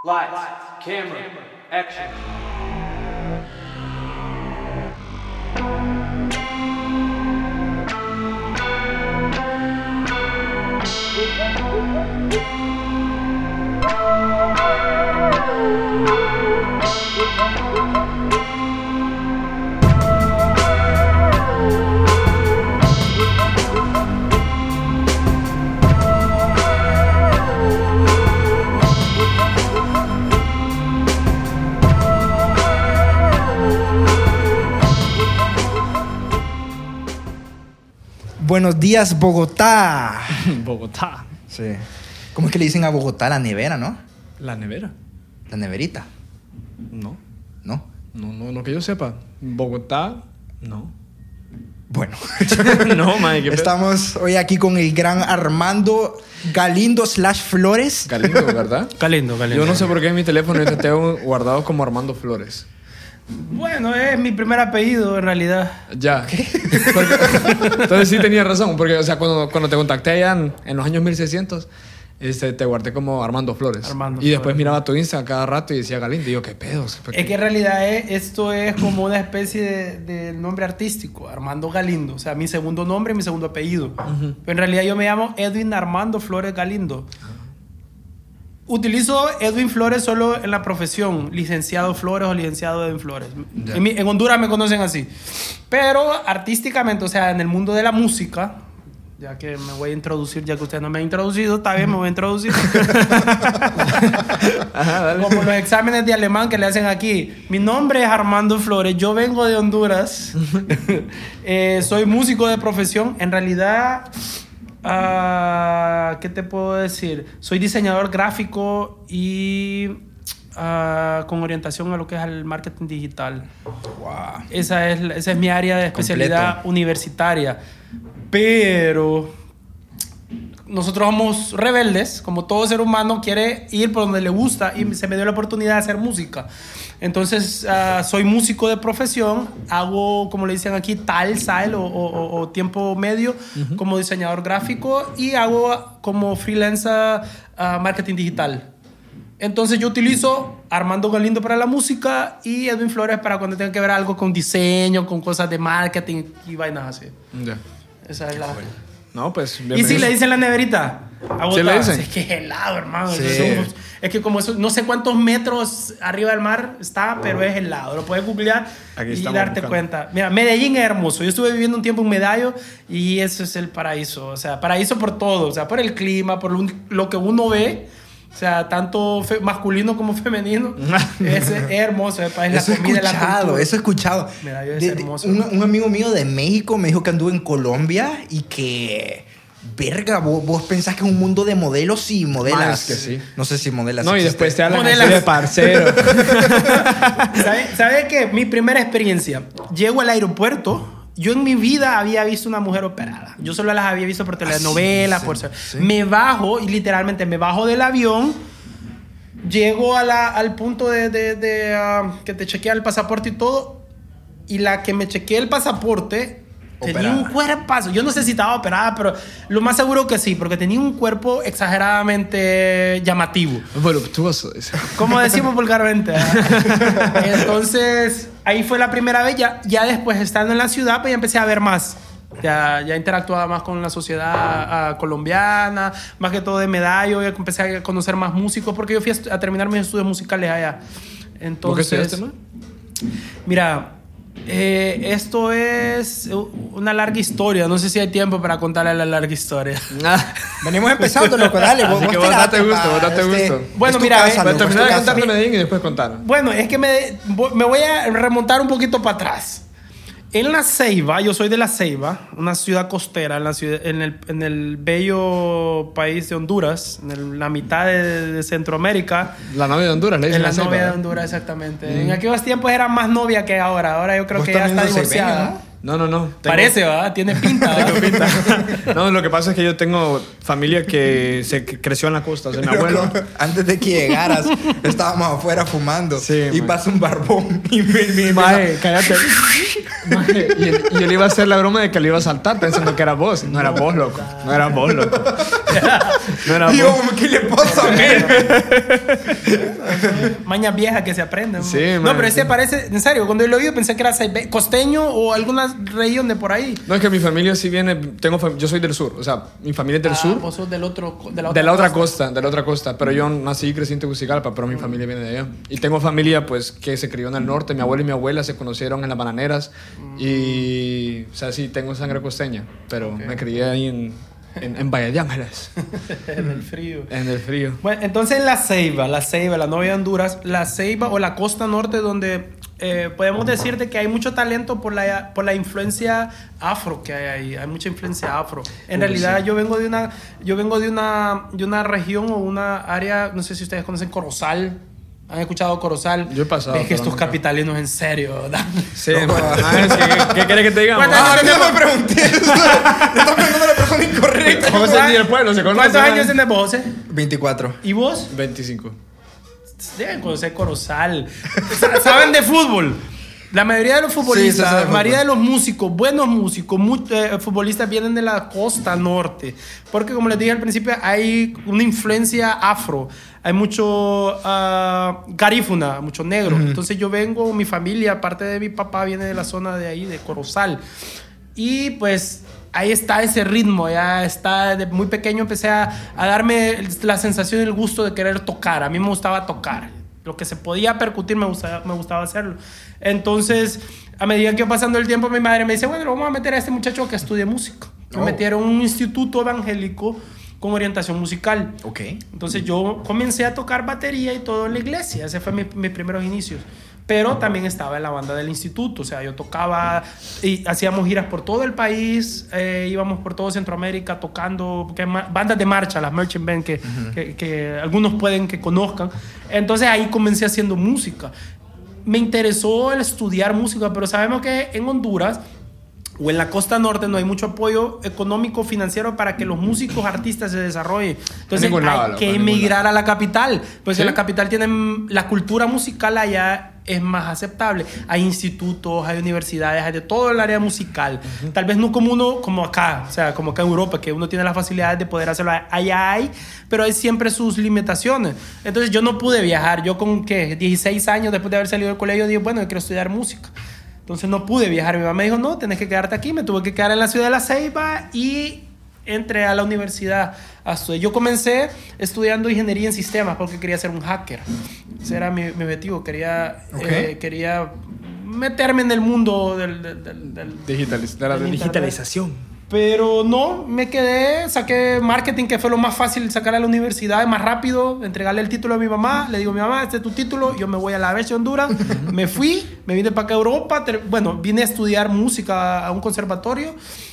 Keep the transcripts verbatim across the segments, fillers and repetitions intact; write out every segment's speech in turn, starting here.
Lights, camera, action. Buenos días, Bogotá. Bogotá. Sí. ¿Cómo es que le dicen a Bogotá? La nevera, ¿no? ¿La nevera? La neverita. No. ¿No? No, no, no que yo sepa. Bogotá, no. Bueno. No, madre, qué pedo. Estamos hoy aquí con el gran Armando Galindo slash Flores. Galindo, ¿verdad? Galindo, Galindo. Yo no sé por qué en mi teléfono yo te tengo guardado como Armando Flores. Bueno, es mi primer apellido en realidad. Ya. Porque, entonces sí tenía razón, porque o sea, cuando, cuando te contacté allá en, en los años mil seiscientos, este, te guardé como Armando Flores. Armando y después Flores. Miraba tu Insta cada rato y decía Galindo. Y yo, ¿qué pedo? Es que en realidad es, esto es como una especie de, de nombre artístico, Armando Galindo. O sea, mi segundo nombre y mi segundo apellido. Uh-huh. Pero en realidad yo me llamo Edwin Armando Flores Galindo. Uh-huh. Utilizo Edwin Flores solo en la profesión, licenciado Flores o licenciado Edwin Flores. Yeah. En, mi, en Honduras me conocen así. Pero artísticamente, o sea, en el mundo de la música, ya que me voy a introducir, ya que usted no me ha introducido, está bien, me voy a introducir. Ajá, dale. Como los exámenes de alemán que le hacen aquí. Mi nombre es Armando Flores, yo vengo de Honduras. eh, soy músico de profesión. En realidad... Uh, ¿qué te puedo decir? Soy diseñador gráfico y uh, con orientación a lo que es el marketing digital. Wow. Esa es, esa es mi área de especialidad completo. Universitaria. Pero nosotros somos rebeldes, como todo ser humano quiere ir por donde le gusta y se me dio la oportunidad de hacer música. Entonces, uh, soy músico de profesión, hago, como le dicen aquí, tal, sal o, o, o tiempo medio uh-huh. como diseñador gráfico y hago como freelancer uh, marketing digital. Entonces, yo utilizo Armando Galindo para la música y Edwin Flores para cuando tenga que ver algo con diseño, con cosas de marketing y vainas así. Ya. Esa es la... No, pues... ¿Y si le dicen la neverita? ¿Sí le dicen? Es que es helado, hermano. Sí. Es, es que como eso, no sé cuántos metros arriba del mar está, pero es helado. Lo puedes googlear y darte buscando. Cuenta. Mira, Medellín es hermoso. Yo estuve viviendo un tiempo en Medallo y eso es el paraíso. O sea, paraíso por todo. O sea, por el clima, por lo que uno ve. O sea, tanto fe- masculino como femenino. Es, es hermoso. Es la eso comida, he escuchado, la cultura. eso he escuchado. Medallo es de, hermoso. De, un, un amigo mío de México me dijo que anduvo en Colombia y que... Verga, vos, vos pensás que es un mundo de modelos y modelas. Más que sí. No sé si modelas. No, y existe. después te hablan Modelas. de parcero. ¿Sabes sabe qué? Mi primera experiencia. Llego al aeropuerto. Yo en mi vida había visto una mujer operada. Yo solo las había visto por telenovelas. sí, por... sí, sí. Me bajo y literalmente me bajo del avión. Llego a la, al punto de, de, de uh, que te chequea el pasaporte y todo. Y la que me chequea el pasaporte... Tenía Operada. un cuerpazo. Yo no sé si estaba operada, pero lo más seguro que sí, porque tenía un cuerpo exageradamente llamativo. Voluptuoso. Como decimos vulgarmente. Entonces, ahí fue la primera vez. Ya, ya después, estando en la ciudad, pues ya empecé a ver más. Ya, ya interactuaba más con la sociedad uh, colombiana, más que todo de Medallo. Ya empecé a conocer más músicos, porque yo fui a, a terminar mis estudios musicales allá. Entonces, ¿Por qué estudiaste, no? Mira... Eh, esto es una larga historia. No sé si hay tiempo para contarle la larga historia. Venimos empezando, loco. Dale, vos, Así que vos vos date tirate, gusto, pa, vos date este, gusto. Bueno, es tu mira, casa, ve, loco, Terminar es de tu contar casa. Medellín y después contar. Bueno, es que me, me voy a remontar un poquito para atrás. En La Ceiba, yo soy de La Ceiba, una ciudad costera en, la ciudad, en, el, en el bello país de Honduras, en el, la mitad de, de Centroamérica. La novia de Honduras, le dicen En la la Ceiba, novia de ¿verdad? Honduras, exactamente. Mm. En aquellos tiempos era más novia que ahora. Ahora yo creo Vos que ya también está sos divorciada. ceibeño, ¿no? No, no, no. Tengo- Parece, ¿verdad? Tiene pinta. ¿verdad? Tengo pinta. No, lo que pasa es que yo tengo familia que se creció en la costa. O sea, mi abuelo... Loco, antes de que llegaras, estábamos afuera fumando. Sí, y man. pasa un barbón. Y me, me, Mae, cállate. Mae, y, él- y yo le iba a hacer la broma de que le iba a saltar pensando que era vos. No era vos, loco. No era vos, loco. No era Digo, ¿qué le pasa a él? Mañas viejas que se aprenden. Sí, no, man, pero ese sí. parece, en serio, cuando yo lo vi pensé que era saibe- costeño o alguna región de por ahí. No, es que mi familia sí viene, tengo, fam- yo soy del sur, o sea, mi familia es del Ah, sur. vos sos del otro, de la otra, De la otra costa. costa, de la otra costa. Pero yo nací y crecí en Tegucigalpa, pero mi familia viene de allá. Y tengo familia, pues, que se crió en el norte. Mi abuelo y mi abuela se conocieron en las bananeras. Y, o sea, sí, tengo sangre costeña. Pero Ok. me crié ahí en, en, en Valle de Ángeles, En el frío. en el frío. Bueno, entonces La Ceiba, La Ceiba, la novia de Honduras, La Ceiba o la costa norte donde eh, podemos decirte que hay mucho talento por la, por la influencia afro que hay ahí, hay mucha influencia afro. En Uy, realidad sí. yo vengo de una yo vengo de una de una región o una área, no sé si ustedes conocen Corozal. ¿Han escuchado Corozal? Yo he pasado, Es que pero estos nunca. capitalinos en serio, ¿verdad? Sí, ajá, es que, ¿qué, ¿qué querés que te digamos? ¿Cuántos Ah, años no me pregunté. Le estás preguntando a la persona incorrecta. ¿Cómo se dice el pueblo? ¿Se conoce? ¿Cuántos años tenés vos, José? veinticuatro. ¿Y vos? veinticinco. Deben conocer Corozal. Sa- ¿Saben de fútbol? La mayoría de los Sí, sí, futbolistas, sí, de la mayoría de fútbol. los músicos, buenos músicos, mu- eh, futbolistas vienen de la costa norte. Porque como les dije al principio, hay una influencia afro. Hay mucho ah, garífuna, mucho negro. Entonces yo vengo, mi familia, parte de mi papá viene de la zona de ahí, de Corozal. Y pues ahí está ese ritmo, ya está, de muy pequeño empecé a, a darme la sensación y el gusto de querer tocar. A mí me gustaba tocar. Lo que se podía percutir me gustaba, me gustaba hacerlo. Entonces, a medida que iba pasando el tiempo, mi madre me dice, bueno, vamos a meter a este muchacho que estudie música. Me Oh. metieron en un instituto evangélico con orientación musical. Ok. Entonces yo comencé a tocar batería y todo en la iglesia. Ese fue mi- mis primeros inicios. Pero también estaba en la banda del instituto. O sea, yo tocaba y hacíamos giras por todo el país. Eh, íbamos por todo Centroamérica tocando que ma- bandas de marcha, las marching band que, que, que algunos pueden que conozcan. Entonces ahí comencé haciendo música. Me interesó el estudiar música, pero sabemos que en Honduras o en la costa norte no hay mucho apoyo económico financiero para que los músicos artistas se desarrollen. Entonces ningún lado, hay loco, que en ningún emigrar a la capital, pues ¿Sí? en la capital tienen la cultura musical, allá es más aceptable. Hay institutos, hay universidades, hay de todo el área musical. Uh-huh. Tal vez no como uno, como acá, o sea, como acá en Europa, que uno tiene las facilidades de poder hacerlo. Allá hay, pero hay siempre sus limitaciones. Entonces yo no pude viajar. Yo con, ¿qué? dieciséis años después de haber salido del colegio, dije, bueno, yo quiero estudiar música. Entonces no pude viajar. Mi mamá me dijo, no, tenés que quedarte aquí. Me tuve que quedar en la ciudad de La Ceiba y entré a la universidad. Yo comencé estudiando ingeniería en sistemas porque quería ser un hacker. Ese era mi, mi objetivo. Quería, Okay. eh, quería meterme en el mundo del, del, del, del Digitaliz- de la del digitalización. Pero no, me quedé, saqué marketing, que fue lo más fácil sacar a la universidad, más rápido, entregarle el título a mi mamá, le digo, mi mamá, este es tu título, yo me voy a la Bestia Honduras, me fui, me vine para acá a Europa, ter- bueno, vine a estudiar música a un conservatorio,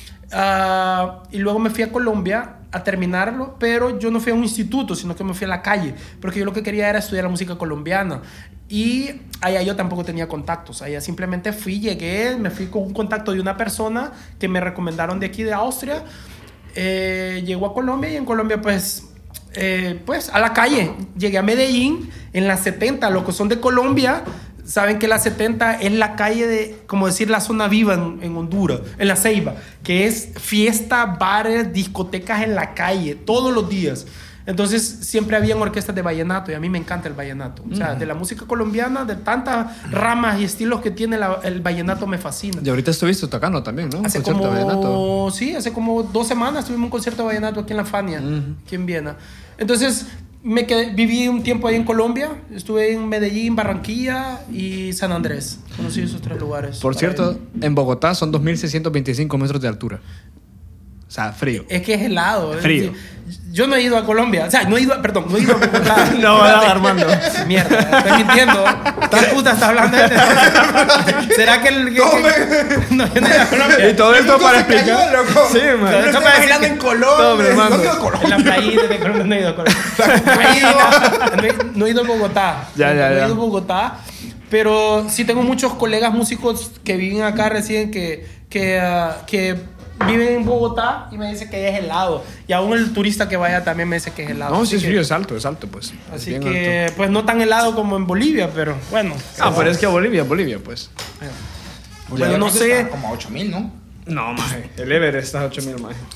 uh, y luego me fui a Colombia a terminarlo, pero yo no fui a un instituto, sino que me fui a la calle, porque yo lo que quería era estudiar la música colombiana. Y allá yo tampoco tenía contactos. Allá simplemente fui, llegué, me fui con un contacto de una persona que me recomendaron de aquí de Austria. Eh, llegó a Colombia y en Colombia pues, eh, pues a la calle. Llegué a Medellín en las setenta. Los que son de Colombia saben que la setenta es la calle de, como decir, la zona viva en, en Honduras, en La Ceiba, que es fiesta, bares, discotecas en la calle, todos los días. Entonces siempre habían orquestas de vallenato y a mí me encanta el vallenato. O sea, uh-huh. de la música colombiana, de tantas ramas y estilos que tiene la, el vallenato me fascina. Y ahorita estuviste tocando también, ¿no? Hace como, vallenato. Sí, hace como dos semanas tuvimos un concierto de vallenato aquí en la Fania, uh-huh. aquí en Viena. Entonces me quedé, viví un tiempo ahí en Colombia. Estuve en Medellín, Barranquilla y San Andrés. Conocí esos tres lugares. Por cierto, ir. En Bogotá son dos mil seiscientos veinticinco metros de altura. O sea, frío. Es que es helado. Frío. Es, yo no he ido a Colombia. O sea, no he ido a, perdón, no he ido a Bogotá. No, no, Armando. Mierda, estoy mintiendo. ¿Qué puta está hablando este? ¿Será que el... Que, que, no, yo no he ido a Colombia. Y todo esto para explicar... Cayó, loco. Sí, man. Esto para bailando en Colombia. No, no he ido a Colombia. En la playita de Colombia no he ido a Colombia. No he ido, no he, no he ido a Bogotá. Ya, ya, no ya. he ido a Bogotá. Pero sí tengo muchos colegas músicos que viven acá recién que... que, uh, que viven en Bogotá y me dice que es helado. Y aún el turista que vaya también me dice que es helado. No, sí es que, frío, es alto, es alto, pues. Así Bien que, alto. pues no tan helado como en Bolivia, pero bueno. Ah, pero es que a Bolivia, Bolivia, pues. Bueno, no sé. Como a ocho mil, ¿no? No, maje. El Everest está a ocho mil, maje.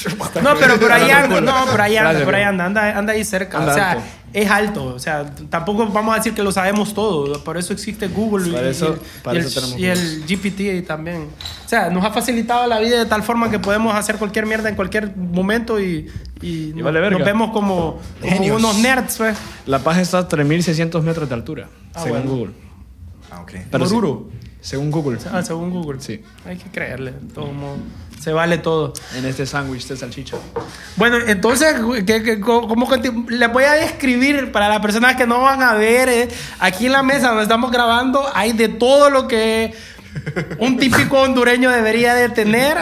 No, pero por ahí anda, no, por ahí anda, por ahí anda, anda, anda ahí cerca. Anda o sea, alto. es alto. O sea, tampoco vamos a decir que lo sabemos todo. Por eso existe Google Para y, eso- y- para y eso el, tenemos y el G P T también. O sea, nos ha facilitado la vida de tal forma que podemos hacer cualquier mierda en cualquier momento y, y, Y vale verga. nos vemos como, como Genios. unos nerds, pues. La Paz está a tres mil seiscientos metros de altura, Ah, según bueno. Google. Ah, ok. Pero sí, Oruro. según Google. Ah, según Google. Sí. Hay que creerle. De todo modo. Se vale todo. En este sándwich de salchicha. Bueno, entonces, ¿qué, qué, cómo conti- les voy a describir para las personas que no van a ver? eh, aquí en la mesa donde estamos grabando hay de todo lo que un típico hondureño debería de tener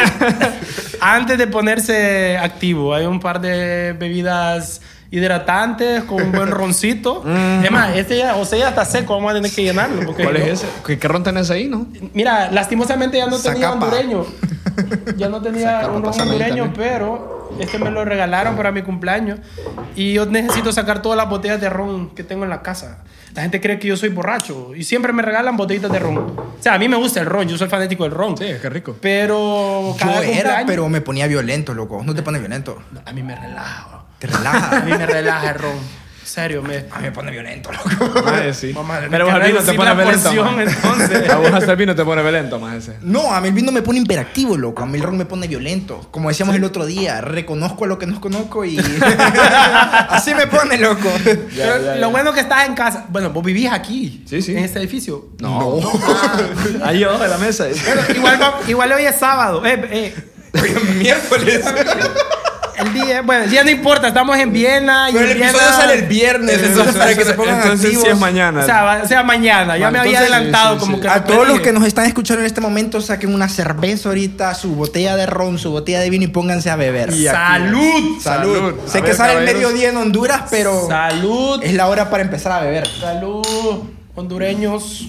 antes de ponerse activo. Hay un par de bebidas hidratantes con un buen roncito. Es más, este ya, o sea, ya está seco, vamos a tener que llenarlo. Porque ¿Cuál no- es ese? ¿Qué, qué ron tenés ahí, no? Mira, lastimosamente ya no tenía Zacapa. hondureño. Ya no tenía Zacapa, un ron pásame ahí hondureño, también. pero este me lo regalaron para mi cumpleaños. Y yo necesito sacar todas las botellas de ron que tengo en la casa. La gente cree que yo soy borracho y siempre me regalan botellitas de ron. O sea, a mí me gusta el ron, yo soy fanático del ron. Sí, qué rico. Pero Yo cada era, cumpleaños- pero me ponía violento, loco. ¿No te pones violento? No, a mí me relaja. bro. Te A relaja. mí me relaja el ron. En serio, me... A mí me pone violento, loco. Ay, sí. Vamos a tener Pero que vos al vino te reducir pone la violento. porción, más. entonces. A vos hasta el vino te pone violento más ese. No, a mí el vino me pone imperactivo, loco. A mí el ron me pone violento. Como decíamos el otro día, reconozco a lo que no conozco y... Así me pone, loco. Ya, Pero ya, ya. lo bueno que estás en casa. Bueno, vos vivís aquí. Sí, sí. En este edificio. No. Ahí abajo de la mesa. Bueno, igual, va- igual hoy es sábado. Eh, eh, Miércoles. el día, bueno, el día no importa, estamos en Viena. Y Pero el en Viena- episodio sale el viernes, entonces para que se pongan Entonces activos. sí es mañana. O sea, va- o sea, mañana. Ya Bueno, me había entonces, adelantado, sí, sí, como sí. que. A no todos los pedí. que nos están escuchando en este momento, saquen una cerveza ahorita, su botella de ron, su botella de vino y pónganse a beber. Y aquí ¡Salud! Salud. Salud. Sé A que ver, sale el caballeros. mediodía en Honduras, pero Salud. es la hora para empezar a beber. Salud, hondureños.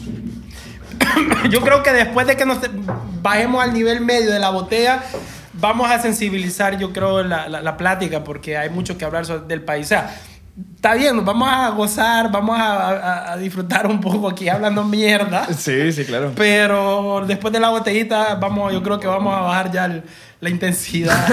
Yo creo que después de que nos bajemos al nivel medio de la botella, vamos a sensibilizar, yo creo, la, la, la plática, porque hay mucho que hablar sobre, del país. O sea, está bien, nos vamos a gozar, vamos a, a- a disfrutar un poco aquí hablando mierda. Sí, sí, claro. Pero después de la botellita, vamos, yo creo que vamos a bajar ya el- la intensidad.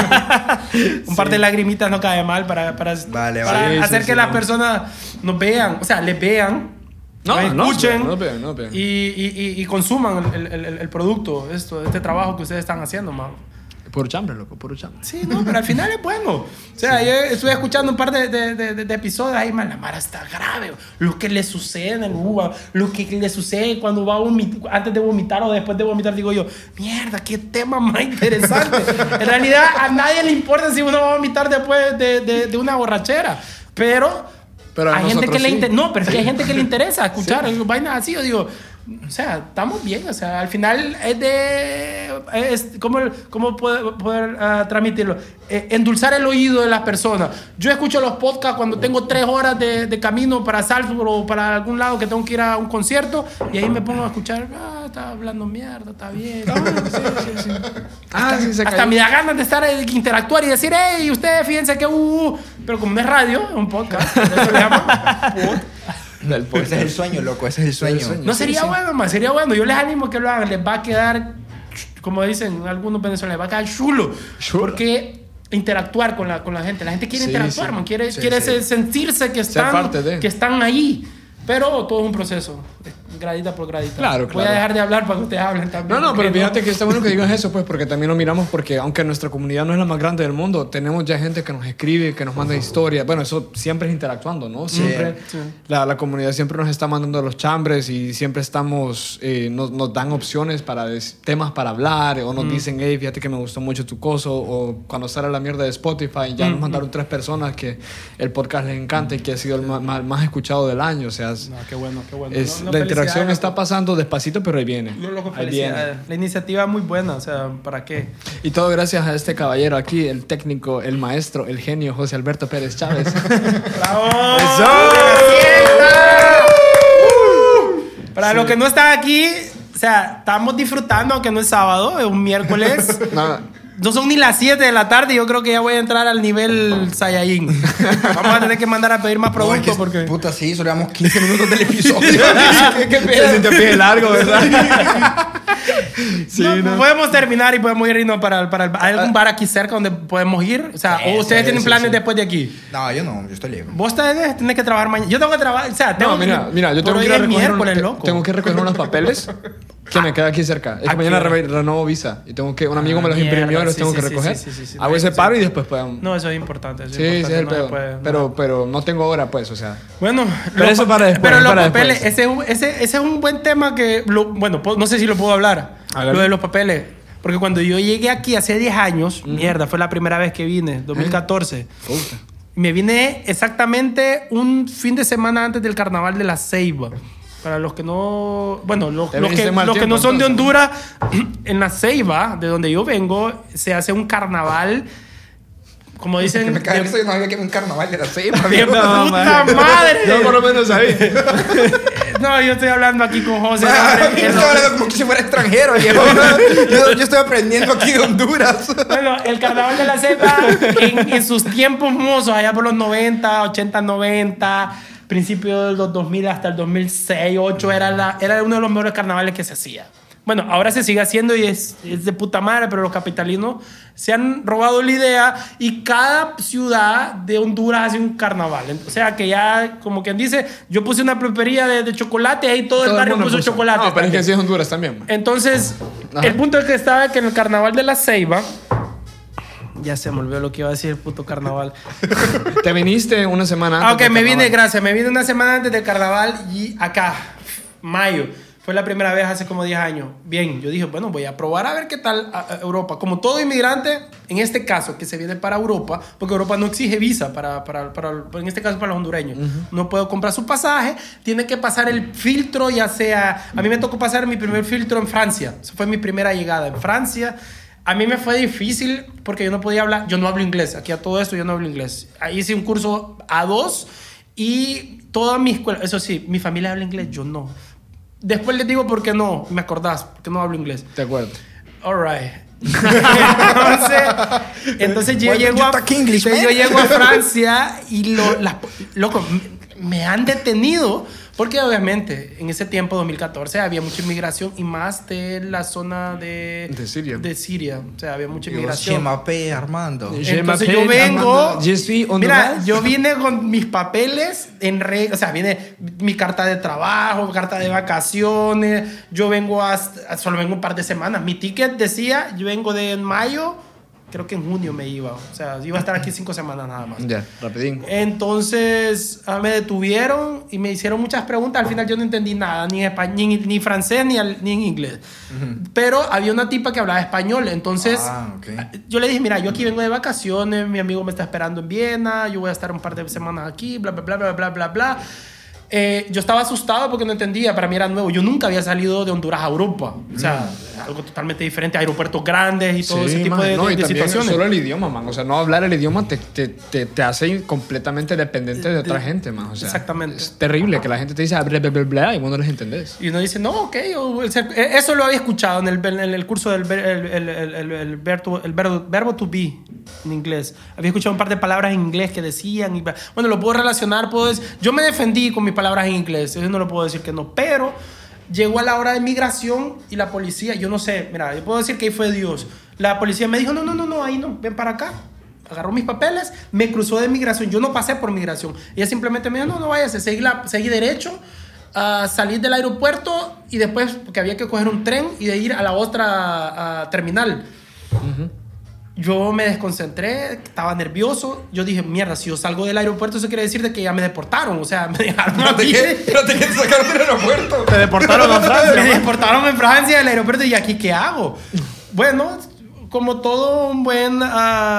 Un par de lagrimitas no cae mal para, para, Vale, para vale. Sí, hacer sí, que sí, las no. personas nos vean, o sea, les vean, No, nos no, escuchen no vean, no vean. Y, y, y, y consuman el, el, el, el producto, esto, este trabajo que ustedes están haciendo, man. Puro chambre, loco, puro chambre. Sí, no, pero al final es bueno. O sea, yo estuve escuchando un par de, de, de, de episodios ahí, man, la Mara está grave. Lo que le sucede en el Uva, lo que le sucede cuando va a vomitar, antes de vomitar o después de vomitar, digo yo, mierda, qué tema más interesante. En realidad, a nadie le importa si uno va a vomitar después de, de, de una borrachera. Pero, Pero a hay gente nosotros que le sí. interesa. No, pero es que hay gente que le interesa escuchar vainas así. Yo digo, o sea, estamos bien. O sea, al final es de. Es, ¿Cómo, cómo poder, poder ah, transmitirlo? Eh, endulzar el oído de las personas. Yo escucho los podcasts cuando tengo tres horas de, de camino para Salzburg o para algún lado que tengo que ir a un concierto y ahí me pongo a escuchar. Ah, está hablando mierda, está bien. Ah, sí, sí, sí. Ah, sí, se Hasta cayó. me da ganas de estar, de interactuar y decir, hey, ustedes fíjense que uh, uh", pero como no es radio, es un podcast, por eso le llaman pod. Del Ese es el sueño, loco, ese es el sueño. Ese es el sueño. No sería Sí, sí. bueno, más sería bueno. Yo les animo a que lo hagan, les va a quedar, como dicen algunos venezolanos, les va a quedar chulo. Chulo. Porque interactuar con la, con la gente, la gente quiere Sí, interactuar, sí. man, quiere, Sí, quiere sí. se- sentirse que están, parte de. que están ahí. Pero todo es un proceso, gradita por gradita. Claro, Voy claro. a dejar de hablar para que ustedes hablen también. No, no, pero porque fíjate que está bueno que digas eso, pues, porque también lo miramos, porque aunque nuestra comunidad no es la más grande del mundo, tenemos ya gente que nos escribe, que nos manda historias. Bueno, eso siempre es interactuando, ¿no? Siempre, Sí. La, la comunidad siempre nos está mandando los chambres y siempre estamos, eh, nos, nos dan opciones para des- temas para hablar, o nos dicen, hey, fíjate que me gustó mucho tu coso, o cuando sale la mierda de Spotify, ya nos mandaron tres personas que el podcast les encanta y que ha sido el ma- ma- más, escuchado del año, o sea, es- No, qué bueno, qué bueno. es- No, no, la interacción felicidades, está loco. pasando despacito, pero ahí viene. No, loco, Ahí viene. felicidades. La iniciativa es muy buena, o sea, ¿para qué? Y todo gracias a este caballero aquí, el técnico, el maestro, el genio José Alberto Pérez Chávez. ¡Bravo! ¡Eso! Para los que no están aquí, o sea, estamos disfrutando, aunque no es sábado, es un miércoles. No, no son ni las siete de la tarde y yo creo que ya voy a entrar al nivel Saiyajin. Vamos a tener que mandar a pedir más productos no, es que, porque... Puta, sí, solo llevamos quince minutos del episodio. ¿Qué, qué pedo? Se te pide largo, ¿verdad? Sí, no, no. Podemos terminar y podemos irnos para, para el, ¿hay algún bar aquí cerca donde podemos ir? O sea, sí, ¿o ustedes sí, tienen sí, planes sí. después de aquí? No, yo no, yo estoy libre. Vos tenés, tenés que trabajar mañana. Yo tengo que trabajar, o sea, tengo no, mira, que, mira, yo tengo que ir a recoger, un, loco. tengo que recoger unos papeles que me queda aquí cerca. Es que mañana re, renovo visa y tengo que, un amigo ah, me los mierda, imprimió y los sí, tengo sí, que recoger. Sí, sí, sí, sí, Hago ese paro y después podemos. No, eso es importante. Eso sí, es importante, sí, es el no pedo. Puede, pero, no. pero no tengo hora, pues, o sea. Bueno, pero eso para después. Pero los para papeles, después. ese, ese, ese es un buen tema que, lo, bueno, no sé si lo puedo hablar. Lo de los papeles. Porque cuando yo llegué aquí hace diez años, mm. mierda, fue la primera vez que vine, dos mil catorce. ¿Eh? Me vine exactamente un fin de semana antes del carnaval de la Ceiba. Para los que no... Bueno, los, los que, los que no son entonces. de Honduras, en la Ceiba, de donde yo vengo, se hace un carnaval... Como dicen... Que me cae eso, yo no sabía que era un carnaval de la Ceiba. ¡De puta madre! madre. Yo por lo menos sabía. No, yo estoy hablando aquí con José. Ah, yo estoy hablando como que si fuera extranjero. Yo, yo, yo estoy aprendiendo aquí de Honduras. Bueno, el carnaval de la Ceiba, en, en sus tiempos mozos, allá por los noventa, ochenta, noventa... principio de los dos mil hasta el dos mil seis, dos mil ocho, era, la, era uno de los mejores carnavales que se hacía. Bueno, ahora se sigue haciendo y es, es de puta madre, pero los capitalinos se han robado la idea y cada ciudad de Honduras hace un carnaval. O sea, que ya, como quien dice, yo puse una pulpería de, de chocolate y ahí todo, todo el barrio puso, puso chocolate. No, pero es que así es Honduras también. Entonces, ajá. El punto es que estaba que en el carnaval de la Ceiba... Ya se me olvidó lo que iba a decir el puto carnaval. ¿Te viniste una semana antes? Ah, ok, me carnaval. vine, gracias. Me vine una semana antes del carnaval y acá, mayo. Fue la primera vez hace como diez años. Bien, yo dije, bueno, voy a probar a ver qué tal a, a Europa. Como todo inmigrante, en este caso, que se viene para Europa, porque Europa no exige visa, para, para, para, en este caso para los hondureños. Uh-huh. No puedo comprar su pasaje, tiene que pasar el filtro, ya sea... A mí me tocó pasar mi primer filtro en Francia. Esa fue mi primera llegada en Francia. A mí me fue difícil porque yo no podía hablar, yo no hablo inglés, aquí a todo esto yo no hablo inglés. Ahí hice un curso A dos y toda mi escuela, eso sí, mi familia habla inglés, yo no. Después les digo por qué no, me acordás, porque no hablo inglés. De acuerdo. All right. entonces, entonces yo, llego a, entonces yo llego a Francia y lo, la, loco, me han detenido. Porque obviamente en ese tiempo, dos mil catorce, había mucha inmigración y más de la zona de... De Siria. De Siria. O sea, había mucha inmigración. Chemapé, Armando. Entonces yo vengo... Armando. Mira, yo vine con mis papeles en re, o sea, viene mi carta de trabajo, carta de vacaciones. Yo vengo hasta... Solo vengo un par de semanas. Mi ticket decía, yo vengo de en mayo... Creo que en junio me iba. O sea, iba a estar aquí cinco semanas nada más. Ya, rapidín. Entonces, me detuvieron y me hicieron muchas preguntas. Al final yo no entendí nada, ni, español, ni, ni francés ni, al, ni en inglés. Uh-huh. Pero había una tipa que hablaba español. Entonces, ah, okay. Yo le dije, mira, yo aquí vengo de vacaciones, mi amigo me está esperando en Viena, yo voy a estar un par de semanas aquí, bla, bla, bla, bla, bla, bla, bla. Eh, yo estaba asustado porque no entendía, para mí era nuevo. Yo nunca había salido de Honduras a Europa. O sea, mm. algo totalmente diferente, aeropuertos grandes y todo sí, ese tipo man, de, no, de, y de situaciones. Solo el idioma, man. O sea, no hablar el idioma te, te, te, te hace completamente dependiente de, de otra gente, man. O sea, exactamente. Es terrible que la gente te dice bla, bla, bla, bla, y vos no les entendés. Y uno dice, no, ok. Eso lo había escuchado en el, en el curso del el, el, el, el, el, verbo, el verbo, verbo to be en inglés. Había escuchado un par de palabras en inglés que decían. Y, bueno, lo puedo relacionar. Puedo decir, yo me defendí con mis palabras en inglés. No lo puedo decir que no, pero llegó a la hora de migración y la policía, yo no sé, mira, yo puedo decir que ahí fue Dios. La policía me dijo, no, no, no, no, ahí no, ven para acá. Agarró mis papeles, me cruzó de migración, yo no pasé por migración. Ella simplemente me dijo, no, no váyase, seguí, la, seguí derecho, uh, salir del aeropuerto y después, porque había que coger un tren y de ir a la otra uh, terminal. Uh-huh. Yo me desconcentré, estaba nervioso. Yo dije, mierda, si yo salgo del aeropuerto, eso quiere decir de que ya me deportaron. O sea, me dejaron ¿No te, qué, ¿No te quieres sacar del aeropuerto? Te deportaron a Francia. Me deportaron en Francia del aeropuerto. ¿Y aquí qué hago? Bueno, como todo un buen uh,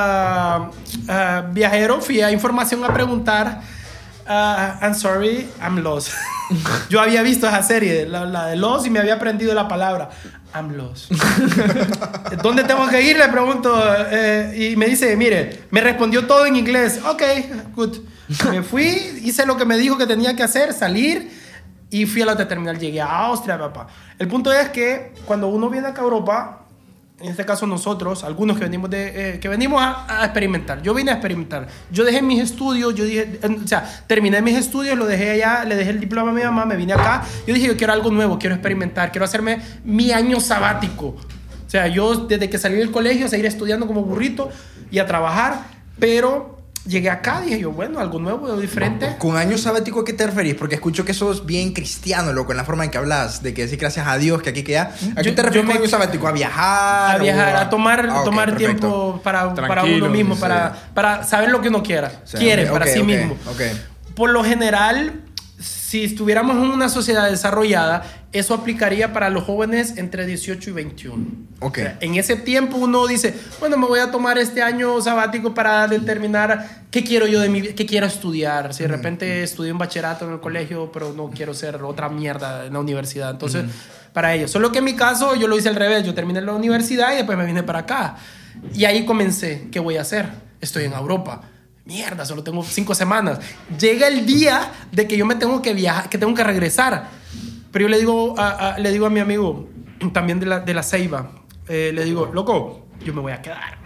uh, viajero, fui a información a preguntar. Uh, I'm sorry, I'm lost. Yo había visto esa serie, la, la de Lost, y me había aprendido la palabra I'm lost. ¿Dónde tengo que ir? Le pregunto. Eh, y me dice, mire, me respondió todo en inglés. Ok, good. Me fui, hice lo que me dijo que tenía que hacer, salir, y fui a la otra terminal. Llegué a Austria, papá. El punto es que cuando uno viene acá a Europa, en este caso nosotros, algunos que venimos, de, eh, que venimos a, a experimentar. Yo vine a experimentar. Yo dejé mis estudios, yo dije, eh, o sea, terminé mis estudios, lo dejé allá, le dejé el diploma a mi mamá, me vine acá. Yo dije, yo quiero algo nuevo, quiero experimentar, quiero hacerme mi año sabático. O sea, yo desde que salí del colegio, seguir estudiando como burrito y a trabajar, pero... Llegué acá, dije yo, bueno, algo nuevo, algo diferente. ¿Con año sabático a qué te referís? Porque escucho que sos bien cristiano, loco, en la forma en que hablas, de que decir gracias a Dios, que aquí que ya. ¿A qué Yo- te refieres yo con me- año sabático? ¿A viajar? A viajar, o a tomar, Ah, ok, tomar perfecto. tiempo para, para Tranquilo, uno mismo, sí. para, para saber lo que uno quiera, Sí, quiere, ok, para ok, sí ok, mismo. ok. Por lo general, si estuviéramos en una sociedad desarrollada, eso aplicaría para los jóvenes entre dieciocho y veintiuno. Ok. O sea, en ese tiempo uno dice, bueno, me voy a tomar este año sabático para determinar qué quiero yo de mi vida, qué quiero estudiar. Si de repente estudié un bachillerato en el colegio, pero no quiero ser otra mierda en la universidad. Entonces, mm. para ellos. Solo que en mi caso yo lo hice al revés. Yo terminé la universidad y después me vine para acá. Y ahí comencé, ¿qué voy a hacer? Estoy en Europa. Mierda, solo tengo cinco semanas. Llega el día de que yo me tengo que viajar, que tengo que regresar. Pero yo le digo a, a, le digo a mi amigo, también de la, de la Ceiba, eh, le digo, loco, yo me voy a quedar.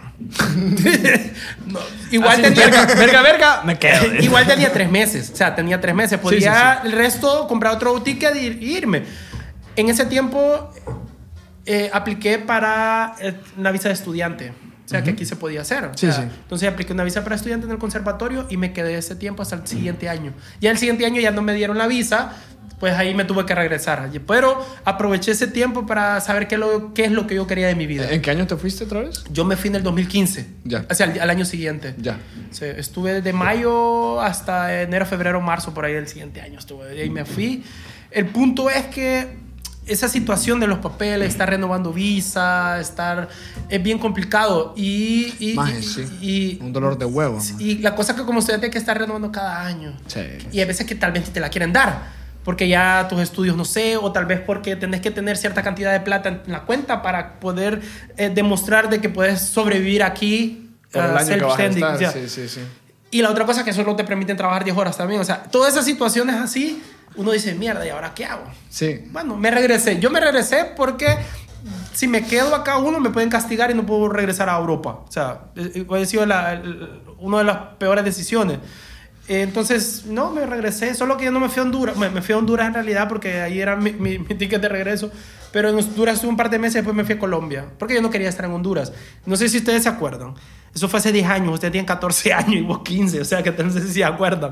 No, igual Así, tenía... verga, verga, verga, me quedo. Igual tenía tres meses. O sea, tenía tres meses. Podía Sí, sí, sí. el resto comprar otro ticket y irme. En ese tiempo eh, apliqué para eh, una visa de estudiante. O sea, uh-huh. que aquí se podía hacer. O Sí, sea, sí. Entonces apliqué una visa para estudiante en el conservatorio y me quedé ese tiempo hasta el siguiente año. Ya el siguiente año ya no me dieron la visa, pues ahí me tuve que regresar. Pero aproveché ese tiempo para saber qué, lo, qué es lo que yo quería de mi vida. ¿En qué año te fuiste otra vez? Yo me fui en el dos mil quince. Ya. O sea, al, al año siguiente. Ya. Sí, estuve de mayo hasta enero, febrero, marzo, por ahí del siguiente año estuve. Y ahí me fui. El punto es que esa situación de los papeles, estar renovando visa, estar... Es bien complicado. Y... y, Maje, y, sí. y Un dolor de huevo. Y la cosa que como estudiante hay que estar renovando cada año. Sí. Y hay veces que tal vez te la quieren dar. Porque ya tus estudios, no sé, o tal vez porque tenés que tener cierta cantidad de plata en la cuenta para poder eh, demostrar de que puedes sobrevivir aquí. Por el uh, año que vas a self-standing, estar. o sea. Sí, sí, sí. Y la otra cosa que solo te permiten trabajar diez horas también. O sea, todas esas situaciones así, uno dice, mierda, ¿y ahora qué hago? Sí. Bueno, me regresé. Yo me regresé porque si me quedo acá uno, me pueden castigar y no puedo regresar a Europa. O sea, ha sido la, el, una de las peores decisiones. Entonces, no, me regresé. Solo que yo no me fui a Honduras. Me, me fui a Honduras en realidad porque ahí era mi, mi, mi ticket de regreso. Pero en Honduras estuve un par de meses y después me fui a Colombia. Porque yo no quería estar en Honduras. No sé si ustedes se acuerdan. Eso fue hace diez años. Ustedes tienen catorce años y vos quince. O sea, que no sé si se acuerdan.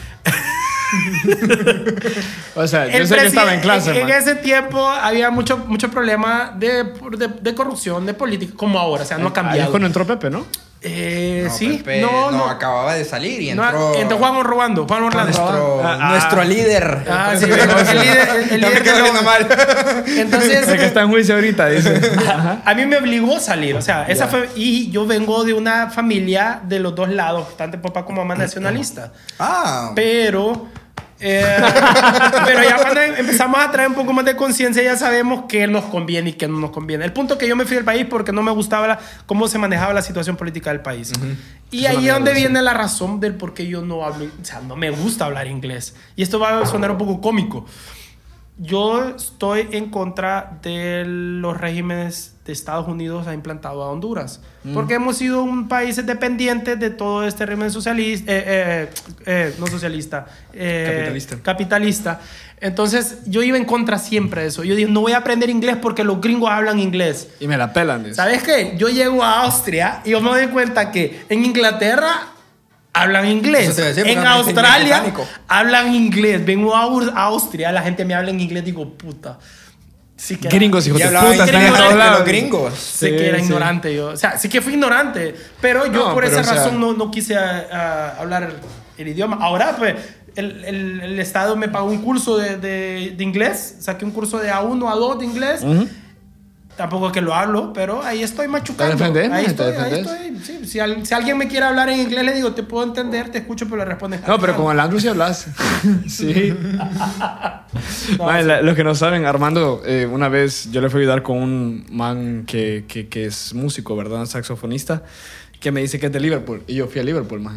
O sea, yo El sé que presi- estaba en clase, En, en man. ese tiempo había mucho, mucho problema de, de, de corrupción, de política, como ahora. O sea, no ha Ahí es cambiado. cuando entró Pepe, ¿no? Eh, No, sí, Pepe, no, no, no. acababa de salir y No, entró... entró Juan Orlando. Juan Orlando. Nuestro, Ah, ah. nuestro líder. Ah, sí, el líder, el, el Ya me líder quedo de viendo los- mal. Entonces, Sé que está en juicio ahorita, dice. Ajá. a mí me obligó a salir. O sea, esa Ya. fue. Y yo vengo de una familia de los dos lados, tanto papá como mamá nacionalista. Ah, Pero. eh, pero ya cuando empezamos a traer un poco más de conciencia ya sabemos qué nos conviene y qué no nos conviene. El punto es que yo me fui del país porque no me gustaba la- cómo se manejaba la situación política del país. Uh-huh. Y Es una ahí es donde mierda, viene la razón del por qué yo no hablo, o sea, no me gusta hablar inglés. Y esto va a sonar un poco cómico. Yo estoy en contra de los regímenes de Estados Unidos ha implantado a Honduras. Mm. Porque hemos sido un país dependiente de todo este régimen socialista, eh, eh, eh, no socialista, eh, Capitalista. capitalista. Entonces yo iba en contra siempre de eso. Yo dije, no voy a aprender inglés porque los gringos hablan inglés. Y me la pelan, dice. ¿Sabes qué? Yo llego a Austria y yo me doy cuenta que en Inglaterra hablan inglés. Eso te iba a decir, En porque no entienden Australia británico. hablan inglés. Vengo a Aus- a Austria, la gente me habla en inglés, digo, puta. Sí que era- Gringos, hijos y de hablaba puta, están en inglés todos de lados. los gringos. Sé Sí, que era sí. ignorante yo. O sea, sí que fui ignorante. Pero yo No, por pero, esa o sea- razón no, no quise ah, ah, hablar el idioma. Ahora, pues, el, el, el Estado me pagó un curso de, de, de inglés. Saqué un curso de A uno, A dos de inglés. Ujú. Tampoco es que lo hablo, pero ahí estoy machucando. ¿Te defendés, ahí man? ¿Te estoy, ahí defendés? estoy. Sí, si, al- si alguien me quiere hablar en inglés, le digo, te puedo entender, te escucho, pero le respondes. No, pero con el Andrew sí hablas. Sí. No, Man, sí. la- los que no saben, Armando, eh, una vez yo le fui a ayudar con un man que, que, que es músico, ¿verdad? Un saxofonista, que me dice que es de Liverpool. Y yo fui a Liverpool, man.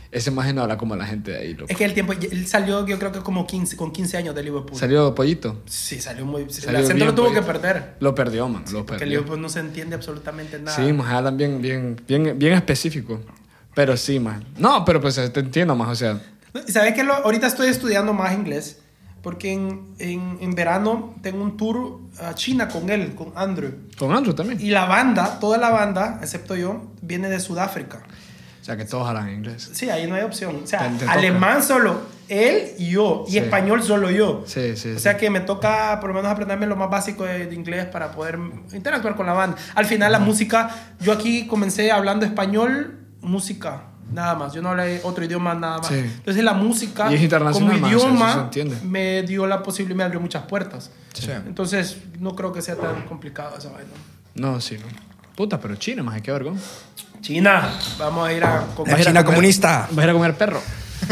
ese maje no habla como la gente de ahí, loco. Es que el tiempo, él salió yo creo que como quince, con quince años de Liverpool. ¿Salió pollito? Sí, salió muy... Salió el acento lo tuvo pollito. que perder. Lo perdió, man, lo Porque perdió. Liverpool no se entiende absolutamente nada. Sí, más hablan bien, bien, bien, bien específico. Pero sí, más. No, pero pues te entiendo más, o sea. ¿Y sabes qué? Lo- Ahorita estoy estudiando más inglés. Porque en, en, en verano tengo un tour a China con él, con Andrew. Con Andrew también. Y la banda, toda la banda, excepto yo, viene de Sudáfrica. O sea, que todos hablan inglés. Sí, ahí no hay opción. O sea, Te- te alemán toca. solo él y yo. Y Sí. español solo yo. Sí, sí, O sí. sea que me toca por lo menos aprenderme lo más básico de, de inglés para poder interactuar con la banda. Al final la música, yo aquí comencé hablando español, música, nada más. Yo no hablé otro idioma, nada más. Sí. Entonces la música Y es internacional, como man, o sea, idioma eso se entiende. me dio la posibilidad, me abrió muchas puertas. Sí. Entonces no creo que sea tan complicado esa vaina. No, sí, no. Puta, pero China, más, qué vergón. China, vamos a ir a La comer. China comunista. Vas a ir a comer perro.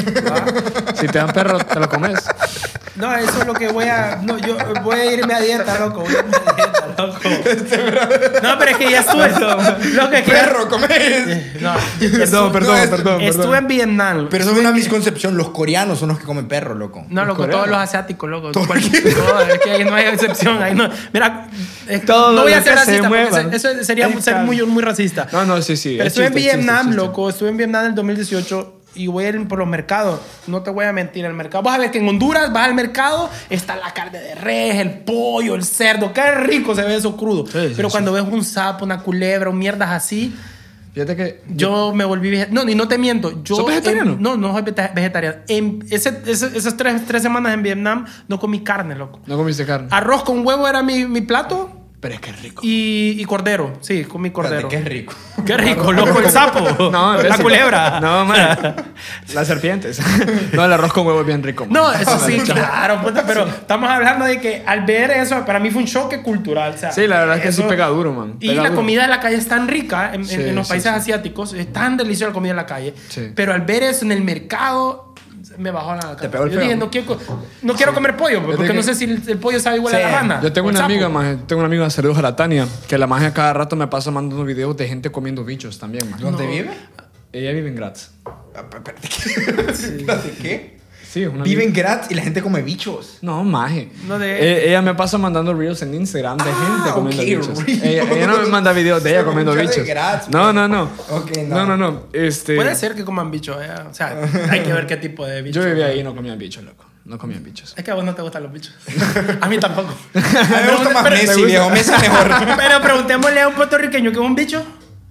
Si te dan perro, te lo comes. No, eso es lo que voy a... No, yo voy a irme a dieta, loco. Voy a irme a dieta, loco. No, pero es que ya estuve... Lo que Perro, comes. No, Perdón, perdón, no, es- perdón, estuve perdón. en Vietnam. Pero eso es una misconcepción. Los coreanos son los que comen perro, loco. No, loco, coreanos. todos los asiáticos, loco. ¿Por Cual- qué? todo, es que ahí no hay excepción. Ahí no, mira, es- Todo no voy a lo ser que se racista porque mueva. eso eso sería Es ser cal- muy, muy racista. No, no, sí, sí. Pero es estuve en chiste, chiste, Vietnam, chiste. loco. Estuve en Vietnam en el dos mil dieciocho y voy a ir por los mercados. No te voy a mentir, el mercado. Vas a ver que en Honduras vas al mercado, está la carne de res, el pollo, el cerdo. Qué rico se ve eso crudo. Sí, sí, Pero sí. cuando ves un sapo, una culebra, o mierdas así, Fíjate que. yo me volví vegetariano. No, ni no te miento. Yo, ¿Sos vegetariano? em, no, no soy vete- vegetariano. En ese- ese- esas tres, tres semanas en Vietnam no comí carne, loco. No comiste carne. Arroz con huevo era mi, mi plato Pero es que es rico. y, y cordero. Sí, comí cordero. Espérate, qué rico. Qué rico, loco, el sapo. No, la imbécil. culebra. No, man. Las serpientes. No, el arroz con huevo es bien rico, man. No, eso sí, claro, puta, pero estamos hablando de que al ver eso, para mí fue un choque cultural. O sea, Sí, la verdad es que sí eso- pega duro, man. Y Pega la duro. comida de la calle es tan rica en, en- Sí, en los sí, países sí. asiáticos, es tan deliciosa la comida en la calle. Sí. Pero al ver eso en el mercado, me bajó la Te pegó el Yo feo. dije, no quiero, co- no quiero comer pollo, pues, Yo porque te no dije- sé si el, el pollo sabe igual Sí. a la rana. Yo tengo o el una sapo. amiga, maje, tengo una amiga, saludos a la Tania, que la magia cada rato me pasa mandando videos de gente comiendo bichos también, maje. ¿Dónde vive? Ella vive en Graz. Ah, Espérate, ¿qué? Espérate, ¿qué? Sí, es una Vive en amiga- Graz y la gente come bichos. No, maje. No de- Eh, ella me pasa mandando reels en Instagram de Ah, gente comiendo ok, bichos. reels. Ella, ella no me manda videos de ella Se comiendo escucha de bichos. Graz, no, no, no. Ok, no. no. No, no, Este, Puede ser que coman bicho, eh. O sea, hay que ver qué tipo de bicho. Yo vivía ahí y no comía bichos, loco. No comía bichos. Es que a vos no te gustan los bichos. A mí tampoco. A mí me gusta más Pero- Messi, viejo. Messi mejor. Pero preguntémosle a un puertorriqueño que es un bicho.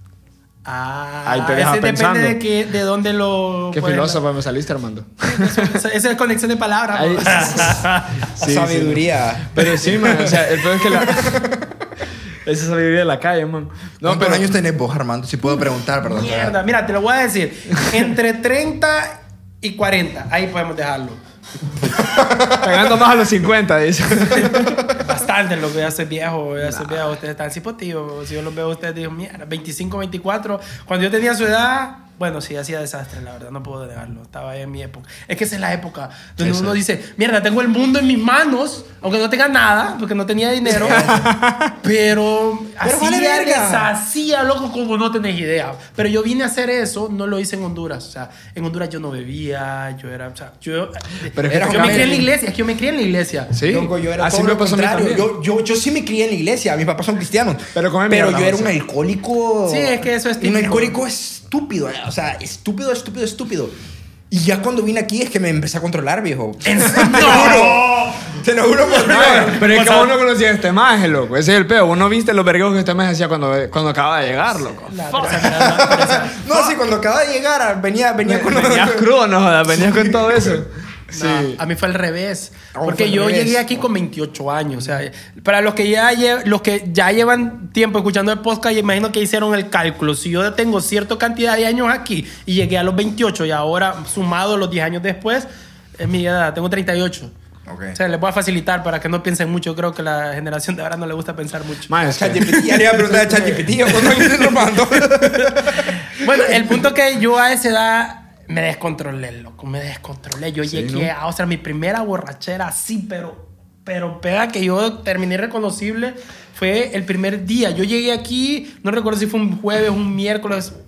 Ah, Ahí te deja ese pensando. depende de, que, de dónde lo... Qué puedes- filósofo me saliste, Armando. Esa esa es conexión de palabras. Ahí- ¿no? Sí, Sabiduría. sí. Pero sí, man. O sea, el peor es que la... Esa sabiduría de la calle, man. No, ¿Cuántos pero... años tenés vos, Armando? Si puedo preguntar, perdón. Mierda, mira, te lo voy a decir. Entre treinta y cuarenta, ahí podemos dejarlo. Pegando más a los cincuenta, dice. Bastante, lo que ya soy viejo, ya soy viejo. Ustedes están así, pues, tío. Si yo los veo a ustedes, digo, mierda, veinticinco, veinticuatro. Cuando yo tenía su edad, bueno, sí, hacía desastre, la verdad, no puedo negarlo. Estaba ahí en mi época. Es que esa es la época donde Sí, uno sí. dice, mierda, tengo el mundo en mis manos, aunque no tenga nada, porque no tenía dinero. pero Pero vale hacía, verga. deshacía, loco, como no tenés idea. Pero yo vine a hacer eso, no lo hice en Honduras. O sea, en Honduras yo no bebía, yo era, o sea, yo, Pero es que yo era me crié en la un- iglesia, es que yo me crié en la iglesia. Sí. Loco, yo era Así todo me lo pasó a mí contrario. también. Yo, yo, yo sí me crié en la iglesia. Mis papás son cristianos. Pero come Pero mierda, yo era José. un alcohólico. Sí, es que eso es Un típico. alcohólico estúpido. eh, O sea, estúpido, estúpido, estúpido. Y ya cuando vine aquí es que me empecé a controlar, viejo. ¿En Te lo juro. Te lo juro por Dios. Pero es O que sea- vos no conocías a este maje, loco. Ese es el peo. Vos no viste los vergueos que este maje hacía cuando, cuando acababa de llegar, loco. La- pero esa- pero esa- pero esa- No, sí, cuando acaba de llegar, venía, venía con... Venías crudo, no jodas. Venías con todo eso. Sí. No, a mí fue al revés. Ah, Porque fue al yo revés. llegué aquí con veintiocho años. O sea, para los que ya, lle- los que ya llevan tiempo escuchando el podcast, yo imagino que hicieron el cálculo. Si yo tengo cierta cantidad de años aquí y llegué a los veintiocho y ahora sumado los diez años después, es mi edad, tengo treinta y ocho. Ok. O sea, les voy a facilitar para que no piensen mucho. Creo que la generación de ahora no le gusta pensar mucho. Maje, es que- ChatGPT, ya le iba a preguntar a ChatGPT, ¿cuándo vienes robando? Bueno, el punto que yo a esa edad me descontrolé, loco, me descontrolé. Yo Sí, llegué ¿no? a, o sea, mi primera borrachera así, pero, pero pega que yo terminé reconocible fue el primer día. Yo llegué aquí, no recuerdo si fue un jueves, un miércoles.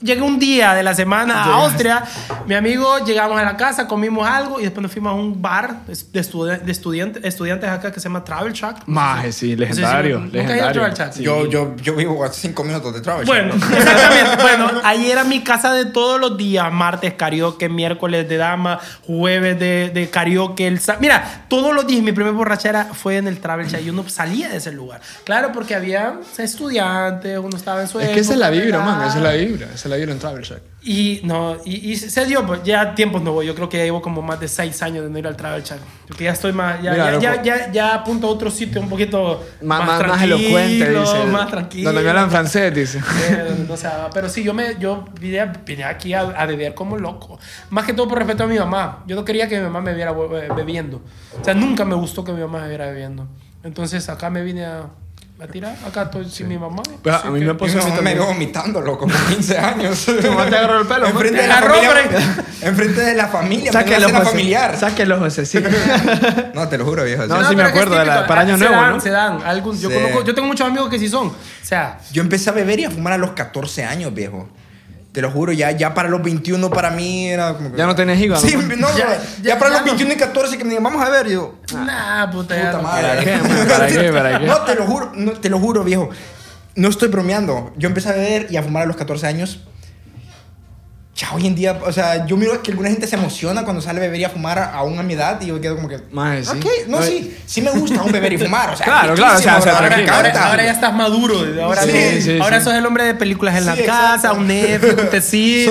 llegué un día de la semana a Austria. Mi amigo, llegamos a la casa, comimos algo y después nos fuimos a un bar de, estudi- de estudiantes, estudiantes acá que se llama Travel Shack. Maje, sí, legendario. No sé si- ¿nunca has ido a legendario. Travel Shack? Sí. Yo, yo, yo vivo a cinco minutos de Travel Bueno, Shack. exactamente. Bueno, ahí era mi casa de todos los días. Martes karaoke, miércoles de dama, jueves de, de karaoke. El sa- Mira, todos los días mi primera borrachera fue en el Travel Shack. Yo no salía de ese lugar. Claro, porque había estudiantes, uno estaba en su Es que esa es la vibra, época, man. Esa es la vibra. Esa es la vibra en Travel Shack. Y no, y, y se dio, pues ya tiempos no voy. Yo creo que ya llevo como más de seis años de no ir al Travel Shack. Porque ya estoy más, ya, Mira, ya, ya, loco. ya, ya apunto a otro sitio un poquito Más, más, más, más tranquilo, elocuente, dice. más tranquilo. Donde me hablan francés, dice. Eh, donde no se haga. Pero sí, yo, me, yo vine, vine aquí a, a beber como loco. Más que todo por respeto a mi mamá. Yo no quería que mi mamá me viera eh, bebiendo. O sea, nunca me gustó que mi mamá me viera bebiendo. Entonces acá me vine a, a tirar. Acá estoy sin mi mamá. Pero Así a mí que- me Mi pasó a mí mamá me también. vio vomitando, loco, con quince años. Tu mamá te agarró el pelo, man. Enfrente Te de la agarró, familia. pero- Enfrente de la familia. Sáquelo, Sáquelo, José. familiar. Sáquelo, José, sí. No, te lo juro, viejo. No, Sí. sí me pero es que es acuerdo de la- típico. para Año Se Nuevo, dan, ¿no? Se dan. Algún, yo, Sí. conozco, yo tengo muchos amigos que sí son. O sea, Yo empecé a beber y a fumar a los catorce años, viejo. Te lo juro, ya, ya para los veintiuno para mí era como que... Ya no tenés hígado. Sí, man. no, Ya- ya, ya- para ya los no. veintiuno y catorce que me digan, vamos a ver, y yo... nah, puta, ya Puta no madre. ¿Para qué, man? ¿Para qué? ¿Para qué? No, te lo juro, no, te lo juro, viejo. No estoy bromeando. Yo empecé a beber y a fumar a los catorce años. Ya hoy en día, o sea, yo miro que alguna gente se emociona cuando sale a beber y a fumar a- aún a mi edad y yo quedo como que... Maje, sí. Ok, no, No, sí, sí me gusta aún beber y fumar, o sea, Claro, claro, o sea, riquísimo, o sea, bro, me tranquilo. Ahora, encanta. ahora ya estás maduro. Ahora, Sí, no- sí, ahora sí. sos el hombre de películas en la Sí, casa, exacto. un Netflix, un tecito.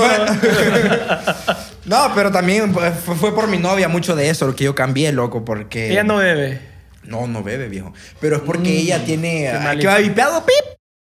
No, pero también pues, fue, fue por mi novia mucho de eso, lo que yo cambié, loco, porque... Ella no bebe. No, no bebe, viejo. Pero es porque ella tiene... qué ah, mal que va vipeado, pip.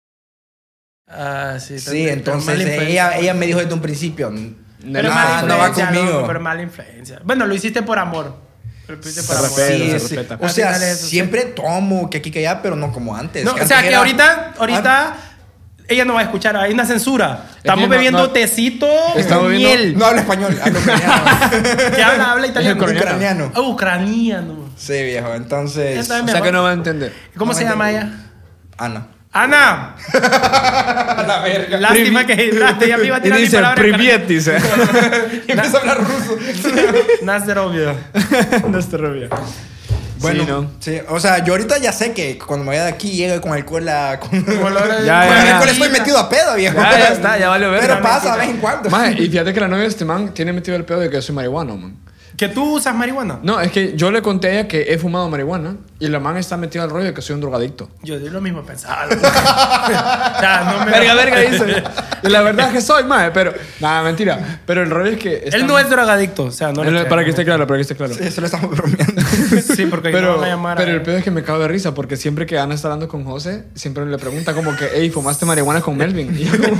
Ah, sí. Sí, pero entonces mala ella, influencia. ella me dijo desde un principio... Pero no, mala no va influencia, conmigo. loco, pero mala influencia. Bueno, lo hiciste por amor. Pero lo hiciste por Se amor. respeta, Sí, se sí. respeta. O sea, Al final es eso, siempre tomo que aquí que allá, pero no como antes. No, o antes sea, que era- ahorita, ahorita ella no va a escuchar. Hay una censura. Estamos no- bebiendo no- tecito Estamos con bebiendo- miel. No hablo español, hablo ucraniano. ¿Qué habla? Habla italiano. ucraniano. Ucraniano. Ah, ucraniano. Sí, viejo, entonces... Esta es O mi sea amor. que no va a entender. ¿Cómo No se me llama entiendo. ella? Ana. Ana. La verga. Lástima que lástima, ya me iba a Y tirar mi dice, palabra. priviet, dice. Y empieza a hablar ruso. Nazderovia. No está rubia. Bueno, Sí, ¿no? sí, o sea, yo ahorita ya sé que cuando me vaya de aquí llega con alcohol a... Con, con Ya, Ya, el ya, alcohol ya. estoy metido a pedo, viejo. Ya, ya está, ya valió verga. Pero pasa de vez en cuando. Maje, y fíjate que la novia de este man tiene metido el pedo de que yo soy marihuano, man. ¿Que tú usas marihuana? No, es que yo le conté a ella que he fumado marihuana y la man está metida al rollo de que soy un drogadicto. Yo di lo mismo pensaba. loco. O sea, no me... Verga, verga, dice. Y la verdad es que soy, maje, pero... Nada, mentira. Pero el rollo es que... está- Él no es drogadicto. O sea, no le Él- creas. para que esté claro, para que esté claro. Sí, eso lo estamos bromeando. Sí, porque no Pero, van a llamar pero a- el pedo es que me cago de risa porque siempre que Ana está hablando con José, siempre le pregunta como que, hey, ¿fumaste marihuana con Melvin? Y yo como,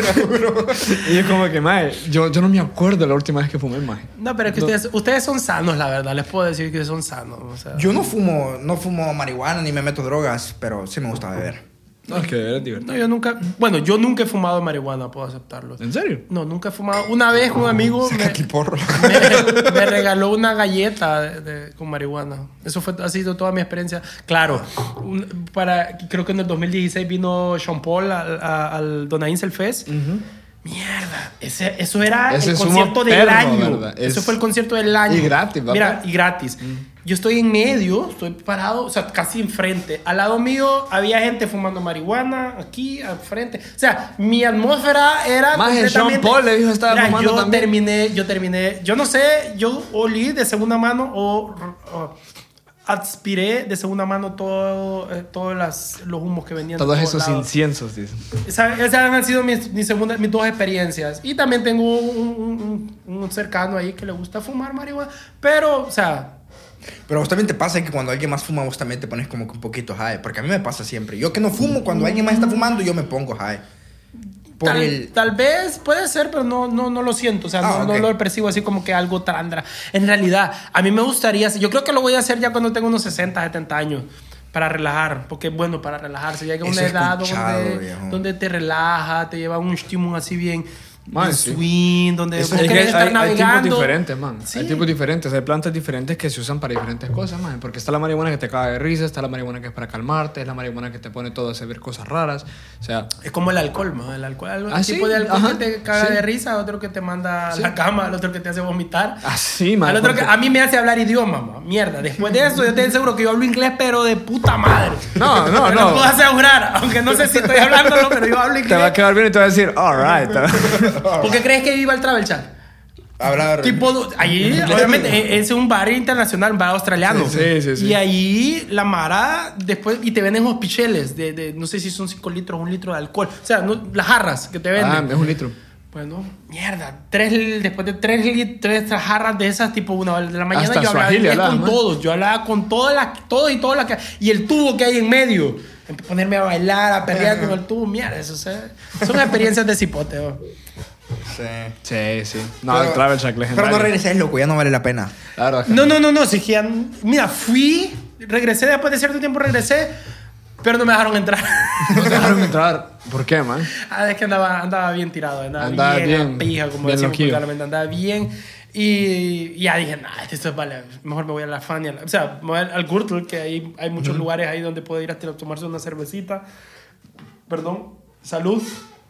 y yo como que, mae, yo, yo no me acuerdo la última vez que fumé, mae. No, pero es que ustedes, ustedes son sanos, la verdad. Les puedo decir que son sanos. O sea, Yo no fumo, no fumo marihuana ni me meto drogas, pero sí me gusta beber. No, es que es divertido. no, yo nunca... Bueno, yo nunca he fumado marihuana, puedo aceptarlo. ¿En serio? No, nunca he fumado. Una vez un amigo me, Sácate el porro. me, me regaló una galleta de- de- con marihuana. Eso fue, ha sido toda mi experiencia. Claro, un- para, creo que en el dos mil dieciséis vino Sean Paul al, a- al Donainsel Fest. Mierda, ese, eso era Ese el es un concierto del perro, año. ¿verdad? Eso Es- fue el concierto del año. Y gratis, papá. Mira, y gratis. Yo estoy en medio, estoy parado, o sea, casi enfrente. Al lado mío había gente fumando marihuana, aquí, al frente. O sea, mi atmósfera era Más el Sean completamente... Paul le dijo estaba Mira, fumando yo también. terminé, yo terminé, yo no sé, yo olí de segunda mano o, o aspiré de segunda mano todo, eh, todos las, los humos que venían de Todos todos esos lados. inciensos, dice. Esa- Esas han sido mis, mis, segunda- mis dos experiencias. Y también tengo un, un- un cercano ahí que le gusta fumar marihuana. Pero, o sea, Pero a vos también te pasa que cuando alguien más fuma, vos también te pones como que un poquito high. Porque a mí me pasa siempre. Yo que no fumo, cuando alguien más está fumando, yo me pongo high. Por tal, el... tal vez puede ser, pero no, no, no lo siento. O sea, Ah, no, ok. no lo percibo así como que algo trandra. En realidad, a mí me gustaría... Yo creo que lo voy a hacer ya cuando tengo unos sesenta, setenta años. Para relajar. Porque es bueno para relajarse. Ya que Eso una he edad escuchado, donde, viejo. donde te relaja, te lleva un estímulo así bien... Man, un sí. swing, donde Es, vos es querés que estar hay, hay tipos navegando. diferentes, man. Sí. Hay tipos diferentes, hay plantas diferentes que se usan para diferentes cosas, man. Porque está la marihuana que te caga de risa, está la marihuana que es para calmarte, es la marihuana que te pone todo a hacer cosas raras. O sea, Es como el alcohol, ¿no? El alcohol, algo- Ah, un ¿sí? tipo de alcohol Ajá, que te caga sí. de risa, otro que te manda a Sí. la cama, el otro que te hace vomitar. así, man. Al otro que porque- a mí me hace hablar idioma, ma. Mierda. Después de eso, yo te aseguro que yo hablo inglés, pero de puta madre. No, no, Te no. lo puedo asegurar, aunque no sé si estoy hablándolo, pero yo hablo Te va a inglés. quedar bien y te va a decir, alright. ¿Por qué crees que viva el travel chat? Hablar. Tipo, allí, obviamente, e- es un bar internacional, un bar australiano. Sí, sí, sí. Y ahí la mara, después, y te venden hospicheles de, de, no sé si son cinco litros o un litro de alcohol. O sea, no- las jarras que te venden. Ah, es un litro. Bueno, mierda, tres, después de tres, lit- tres jarras de esas, tipo una de la mañana, Hasta yo hablaba Swahili inglés hablaba, con man. todos. Yo hablaba con todas las, todo y todo la que, y el tubo que hay en medio. Ponerme a bailar, a pelear con el tubo, mierda, eso o sea, son experiencias de cipote. ¿no? Sí. Sí, sí. No, Pero- el Travel Shack Pero legendario. no regreses, loco, ya no vale la pena. La verdad que No, no, no, no, si es que ya- mira, fui, regresé después de cierto tiempo, regresé, pero no me dejaron entrar. no te dejaron entrar. ¿Por qué, man? Ah, es que andaba, andaba bien tirado, andaba, Andaba bien, bien, a pija, como bien decíamos loquillo. vulgarmente, andaba bien. Y, y ya dije, nah, esto es vale, mejor me voy a la Fania. O sea, me voy al, al Gürtel, que ahí hay muchos lugares ahí donde puedo ir a tirar- tomarse una cervecita. Perdón, salud.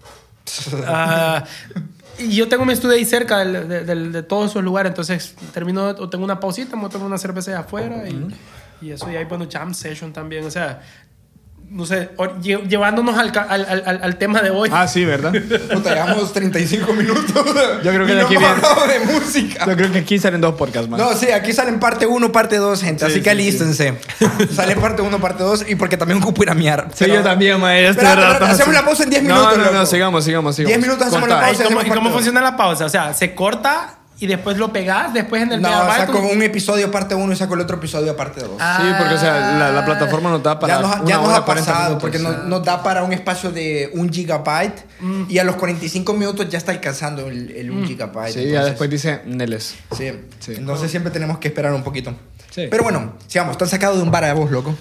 Ah, y yo tengo mi estudio ahí cerca del- de, de- de todos esos lugares, entonces termino, o tengo una pausita, me tomo una cerveza de afuera y, y eso, y hay, bueno, jam session también, o sea, no sé, o- lle- llevándonos al, ca- al, al, al- al tema de hoy. Ah, sí, ¿verdad? Puta, llevamos treinta y cinco minutos. Yo creo que y de no aquí hemos viene- hablado de música. Yo creo que aquí salen dos podcasts, man. No, sí, aquí salen parte uno, parte dos, gente. Sí, así que sí, alístense. Sale parte uno, parte dos. Y porque también ocupo ir a miar. Sí, Pero- yo también, maestro. Espérate, espérate, hacemos la pausa en diez minutos, No, no, no, loco. sigamos, sigamos, sigamos. diez minutos hacemos la Contá. pausa. ¿Y cómo, hacemos y cómo parte dos. funciona la pausa? O sea, se corta y después lo pegas, después en el No, megabyte, saco tú- un episodio parte uno y saco el otro episodio parte dos. Ah. Sí, porque, o sea, la, la plataforma nos da para ya nos, una ya nos hora, ha cuarenta pasado, minutos. porque nos, nos da para un espacio de un gigabyte y a los cuarenta y cinco minutos ya está alcanzando el, el un gigabyte. Sí, ya entonces- después dice Neles. Sí. Sí. Entonces siempre tenemos que esperar un poquito. Sí. Pero bueno, sigamos. Están sacados de un bar a vos, loco.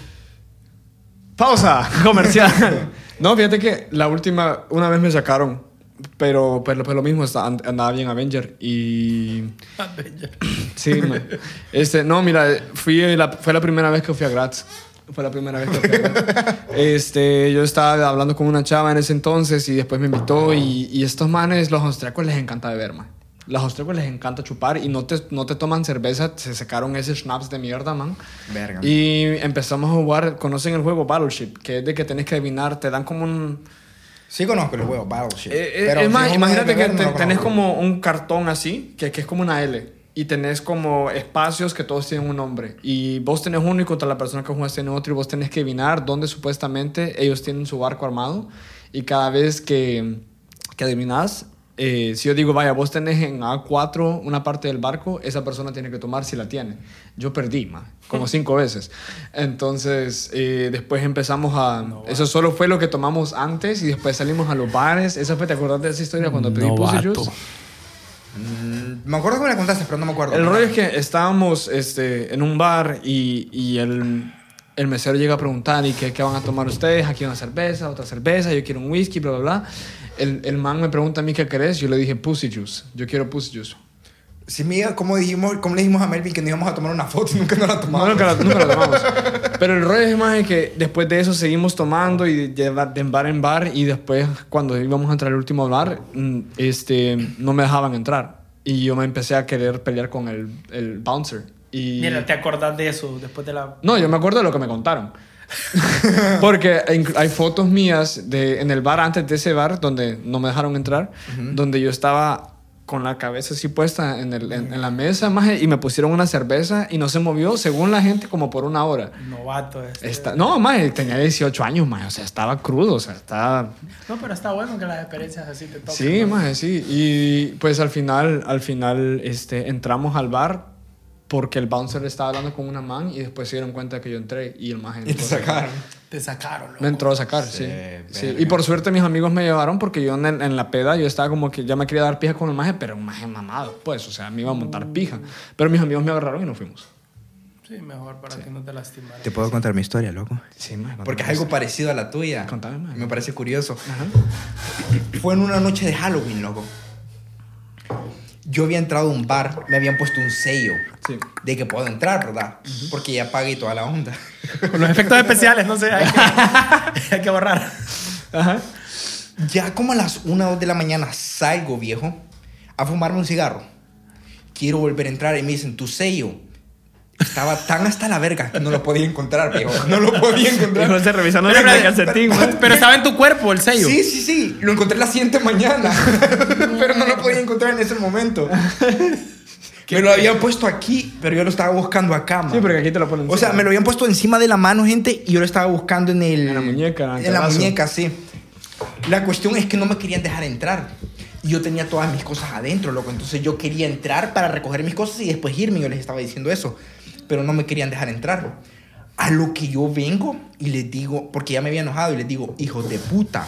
Pausa comercial. No, fíjate que la última, una vez me sacaron, pero pues, lo- pues lo mismo, está- and- andaba bien Avenger y... Sí, man. Este, no, mira, fui la, fue la primera vez que fui a Graz. Fue la primera vez que fui a Graz. Este, yo estaba hablando con una chava en ese entonces y después me invitó y, y estos manes, los austriacos les encanta beber, man. Los austriacos les encanta chupar y no te, no te toman cerveza, se sacaron ese schnapps de mierda, man. Verga. Y empezamos a jugar, conocen el juego Battleship, que es de que tenés que adivinar, te dan como un... Sí conozco el juego Battleship. Eh, eh, pero es si más, no me imagínate que beber, no te- lo tenés conozco. como un cartón así, que, que es como una L, y tenés como espacios que todos tienen un nombre. Y vos tenés uno y contra la persona que jugas tiene otro, y vos tenés que adivinar dónde supuestamente ellos tienen su barco armado. Y cada vez que, que adivinás, eh, si yo digo, vaya, vos tenés en A cuatro una parte del barco, esa persona tiene que tomar si la tiene. Yo perdí, ma, como cinco veces. Entonces, eh, después empezamos a... eso solo fue lo que tomamos antes y después salimos a los bares. Esa fue, ¿te acordás de esa historia cuando pedí Pussy Novato. Juice? Mm, me acuerdo que me la contaste, pero no me acuerdo. El rollo es que estábamos este, en un bar y, y el, el mesero llega a preguntar, ¿y qué, qué van a tomar ustedes? Aquí una cerveza, otra cerveza, yo quiero un whisky, bla, bla, bla. El, el man me pregunta a mí qué querés, yo le dije Pussy Juice, yo quiero Pussy Juice. Sí, mira, ¿cómo, dijimos, ¿cómo le dijimos a Melvin que nos íbamos a tomar una foto y nunca nos la No, tomamos? nunca la, nunca la tomamos. Pero el rollo es más que después de eso seguimos tomando y de, de bar en bar y después cuando íbamos a entrar al último bar, mm, este, no me dejaban entrar. Y yo me empecé a querer pelear con el, el bouncer. Y... Mira, ¿te acordás de eso después de la... No, yo me acuerdo de lo que me contaron. Porque hay- hay fotos mías de, en el bar antes de ese bar donde no me dejaron entrar, donde yo estaba con la cabeza así puesta en, el, en, en la mesa maje, y me pusieron una cerveza y no se movió, según la gente, como por una hora. Novato este. Está, no, maje, tenía dieciocho años, maje, o sea, estaba crudo, o sea, estaba... No, pero está bueno que las experiencias así te toquen. Sí, ¿no? maje, sí. Y pues al final, al final este, entramos al bar porque el bouncer estaba hablando con una man y después se dieron cuenta que yo entré y el maje... Y te sacaron. Te sacaron, loco. Me entró a sacar, Sí, sí. verga. Sí. Y por suerte mis amigos me llevaron porque yo en, el- en la peda yo estaba como que ya me quería dar pija con el maje, pero un maje mamado, pues, o sea, me iba a montar pija. Pero mis amigos me agarraron y nos fuimos. Sí, mejor para que no te lastimaras. Te puedo contar mi historia, loco. Sí, maje. Porque es algo parecido a la tuya. Contame, man. Me parece curioso. Ajá. Fue en una noche de Halloween, loco. yo había entrado a un bar, me habían puesto un sello Sí. de que puedo entrar, ¿verdad? Uh-huh. Porque ya pagué toda la onda. Con los efectos especiales, no sé, hay que, hay que borrar. Ajá. Ya como a las una o dos de la mañana salgo, viejo, a fumarme un cigarro. Quiero volver a entrar y me dicen, tu sello estaba tan hasta la verga que no lo podía encontrar, viejo. No lo podía encontrar. No sé, revisando Pero, el pero, calcetín, pero, pero estaba en tu cuerpo el sello. Sí, sí, sí. Lo encontré la siguiente mañana. Pero no lo podía encontrar en ese momento. Me lo habían puesto aquí, pero yo lo estaba buscando acá, man. Sí, porque aquí te lo ponen. O sea, me lo habían puesto encima de la mano, gente, y yo lo estaba buscando en el... En la muñeca. En la muñeca, sí. La cuestión es que no me querían dejar entrar. Y yo tenía todas mis cosas adentro, loco. Entonces yo quería entrar para recoger mis cosas y después irme. Yo les estaba diciendo eso. Pero no me querían dejar entrar. A lo que yo vengo y les digo... Porque ya me había enojado y les digo, hijos de puta.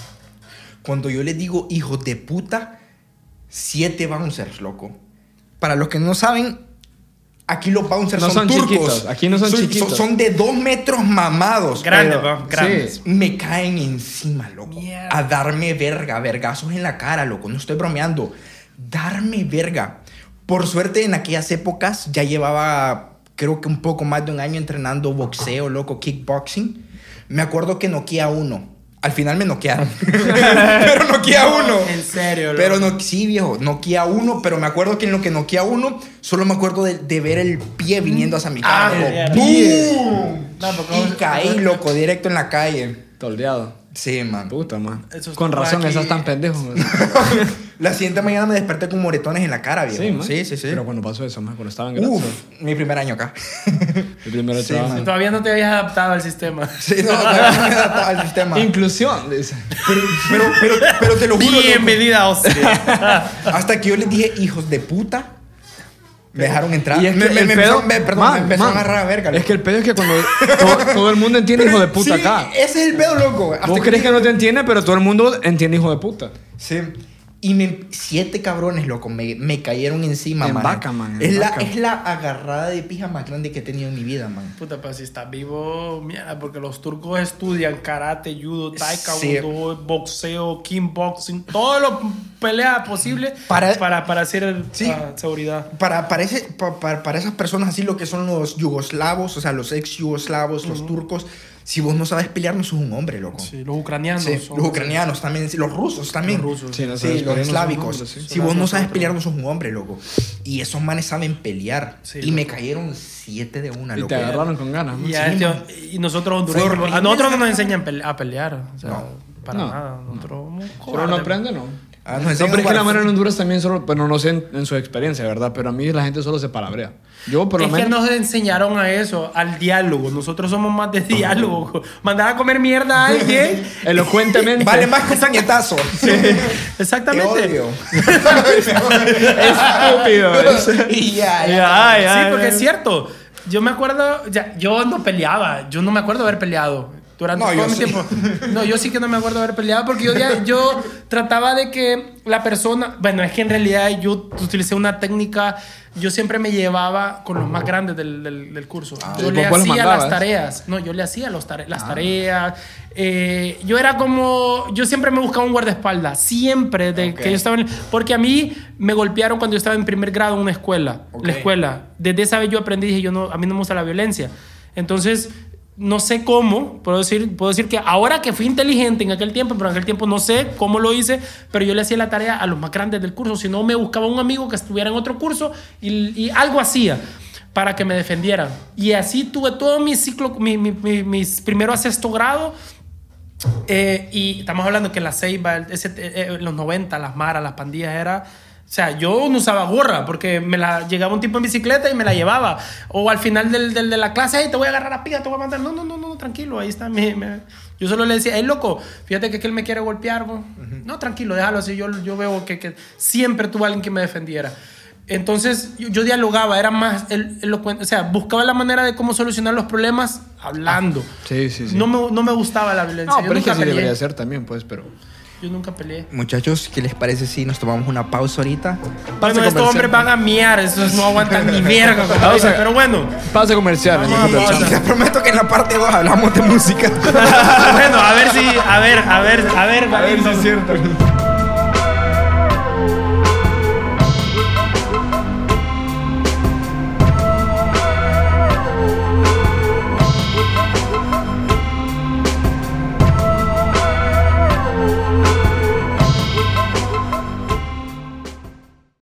Cuando yo les digo hijos de puta, siete bouncers, loco. Para los que no saben, aquí los bouncers no son, son turcos. Chiquitos. Aquí no son, son chiquitos. Son, son de dos metros mamados. Grandes, ¿no? Grandes. Sí. Me caen encima, loco. Mierda. A darme verga, vergazos en la cara, loco. No estoy bromeando. Darme verga. Por suerte, en aquellas épocas ya llevaba, creo que un poco más de un año entrenando boxeo, loco, kickboxing. Me acuerdo que noqueé a uno. Al final me noquearon. Pero noqueé a uno. En serio, loco. Pero no, sí, viejo, noqueé a uno. Pero me acuerdo que en lo que noqueé a uno, solo me acuerdo de, de ver el pie viniendo hacia mi cara. Ah, ¡Bum! No, y caí, loco, directo en la calle. Toldeado. Sí, man. Puta, man. Eso Con razón, aquí... esas tan pendejos. La siguiente mañana me desperté con moretones en la cara, viejo. Sí, man. Sí, sí, sí. Pero cuando pasó eso, man, cuando estaban grasos. Uf, mi primer año acá. El primer Sí, trabajo. man. Todavía no te habías adaptado al sistema. Sí, no, todavía no me he adaptado al sistema. Inclusión, dice. Pero, pero, pero, pero te lo juro, loco. Bienvenida a Austria. Hasta que yo les dije, hijos de puta, me dejaron entrar. Y es que me, me, el me pedo, empezaron, me, perdón, man, me empezaron man, a agarrar a verga. Es loco. que el pedo es que cuando todo, todo el mundo entiende hijo de puta Sí, acá. ese es el pedo, loco. Hasta Vos crees que no te entiende, pero todo el mundo entiende hijo de puta. Sí. Y me, siete cabrones, loco, me, me cayeron encima, En man. vaca, man, en Es la, vaca. es la agarrada de pija más grande que he tenido en mi vida, man. Puta, pero si estás vivo, mierda, porque los turcos estudian karate, judo, taekwondo, Sí. boxeo, kickboxing, todo lo pelea posible Para- para, para hacer Sí. uh, seguridad. Para, para, ese, pa- pa- para esas personas así, lo que son los yugoslavos, o sea, los ex yugoslavos, los turcos, si vos no sabes pelear, no sos un hombre, loco. Sí, los ucranianos. Sí, son- los ucranianos también, sí, los rusos también. Los rusos. Sí, no Sí, sabes los pelear, no sos eslávicos. hombre, sí. Si vos no sabes pelear, no sos un hombre, loco. Y esos manes saben pelear. Sí, y me loco. cayeron siete de una, Y loco. te agarraron con ganas. ¿no? Y, Sí, a este- man. y nosotros Fue hondureños, horrible. a nosotros no nos enseñan pele- a pelear. O sea, No. para No. nada. Nosotros somos Pero uno cobardes. aprende, ¿no? Ah, nos No, enseñan pero es que a la jugar mano en fútbol. Honduras también solo, pero no sé en, en su experiencia, ¿verdad? Pero a mí la gente solo se palabrea. Yo por lo Es que menos... nos enseñaron a eso, al diálogo. Nosotros somos más de diálogo. Mandar a comer mierda a alguien. Elocuentemente. Vale más que un puñetazo. Te Exactamente. odio. Estúpido. es- Y ya, ya. Ya, ya, Sí, porque ya. es cierto. Yo me acuerdo, ya, yo no peleaba. Yo no me acuerdo de haber peleado. Durante No, todo yo mi sí. tiempo. No, yo sí que no me acuerdo de haber peleado porque yo, ya- yo trataba de que la persona. Bueno, es que en realidad yo utilicé una técnica. Yo siempre me llevaba con los más grandes del, del, del curso. Ah. Yo ¿Y le vos los hacía mandabas? las tareas. No, yo le hacía los tare- las Ah. tareas. Eh, yo era como. Yo siempre me buscaba un guardaespaldas. Siempre. De Ok. que yo estaba en- porque a mí me golpearon cuando yo estaba en primer grado en una escuela. Ok. La escuela. Desde esa vez yo aprendí. Dije, yo no, a mí no me gusta la violencia. Entonces. No sé cómo, puedo decir, puedo decir que ahora que fui inteligente en aquel tiempo, pero en aquel tiempo no sé cómo lo hice, pero yo le hacía la tarea a los más grandes del curso. Si no, me buscaba un amigo que estuviera en otro curso y, y algo hacía para que me defendieran. Y así tuve todo mi ciclo, mi, mi, mi- mis primero a sexto grado. Eh, y estamos hablando que la Ceiba, ese, eh, los noventa, las maras, las pandillas, era... O sea, yo no usaba gorra porque me la llegaba un tipo en bicicleta y me la llevaba. O al final del, del- de la clase, hey, te voy a agarrar a pica, te voy a mandar. No, no, no, no, tranquilo, ahí está. mi- mi- Yo solo le decía, hey, loco, fíjate que aquel me quiere golpear. Bro. No, tranquilo, déjalo así. Yo, yo veo que, que siempre tuve alguien que me defendiera. Entonces, yo, yo dialogaba, era más el- elocuente. O sea, buscaba la manera de cómo solucionar los problemas hablando. Sí, sí, sí. No me, no me gustaba la violencia. No, yo pero es que nunca sí peleé. debería ser también, pues, pero... Yo nunca peleé. Muchachos, ¿qué les parece si nos tomamos una pausa ahorita? Bueno, Pausa estos hombres van a miar, esos no aguantan ni verga. como Pausa. dicen, pero bueno. Pausa comercial. Vamos hijo de a pausa. puta. Les prometo que en la parte dos hablamos de música. Bueno, a ver si, a ver, a ver, a ver, A ver si es cierto.